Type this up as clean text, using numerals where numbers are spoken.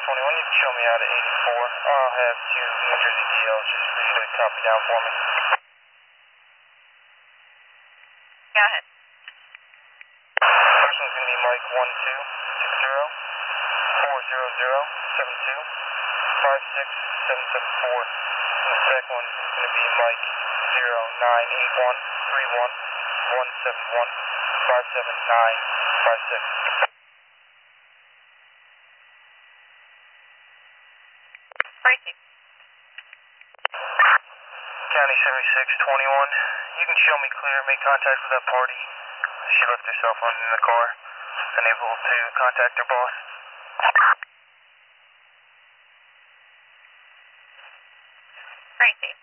21, you can show me out at 84. I'll have two New Jersey DLs just for you to copy down for me. Go ahead. First one's going to be Mike 1260 400 72 56774. And the second one is going to be Mike 0981 31 171 57956. Breaking. County 7621. You can show me clear, make contact with that party. She left her cell phone in the car, unable to contact her boss. Breaking.